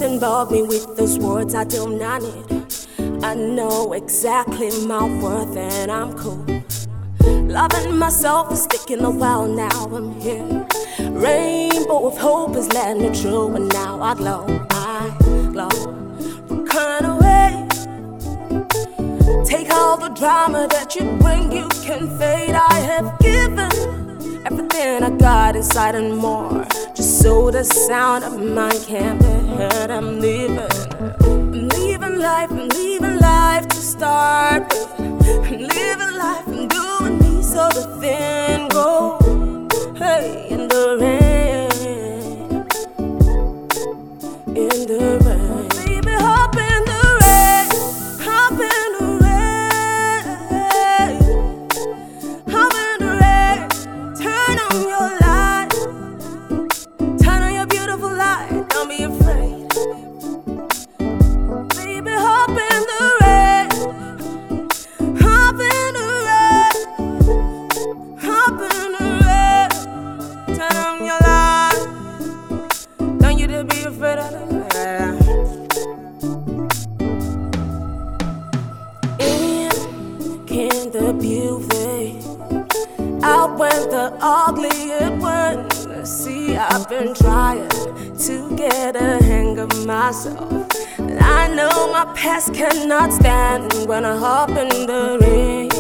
involve me with those words I do not need. I know exactly my worth and I'm cool. Loving myself is sticking a while, now I'm here. Rainbow of hope is letting it through, and now I glow. What kind of way? Take all the drama that you bring, you can fade. I have given everything I got inside and more, just so the sound of mine can't be heard. I'm leaving life, I'm leaving life to start with. I'm living life, I'm doing me so the thin go. Hey, in the rain, in the rain, baby, hop in the rain, hop in the rain, hop in the rain. Turn on your light, turn on your beautiful light. Don't be afraid. The beauty outwent the ugly it went. See, I've been trying to get a hang of myself, and I know my past cannot stand when I hop in the rain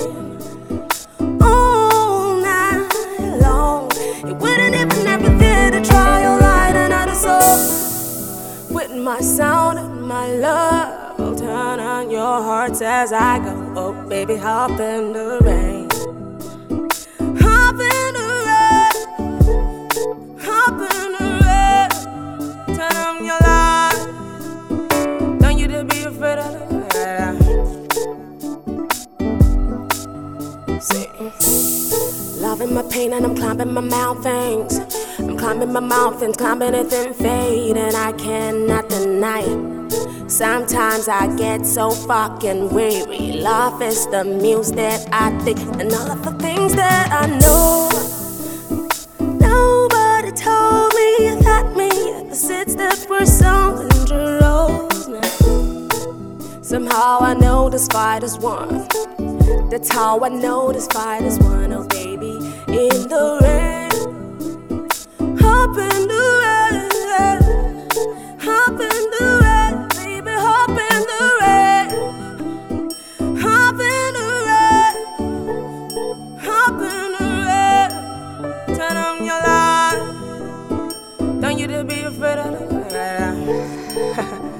all night long. It wouldn't even ever there to try your light another soul with my sound and my love. I'll turn on your hearts as I go. Oh, baby, hop in the rain. Hop in the rain. Hop in the rain. Turn on your light. Don't you dare be afraid of the rain. See, loving my pain and I'm climbing my mountains. I'm climbing my mountains, climbing it and fade, and I cannot deny it. Sometimes I get so fucking weary. Love is the muse that I think, and all of the things that I know. Nobody told me that the seeds that were sown in the rose. Somehow I know this fight is won. That's how I know this fight is won. Oh baby, in the rain, hop in the rain, hop in the rain. Don't you dare be afraid of the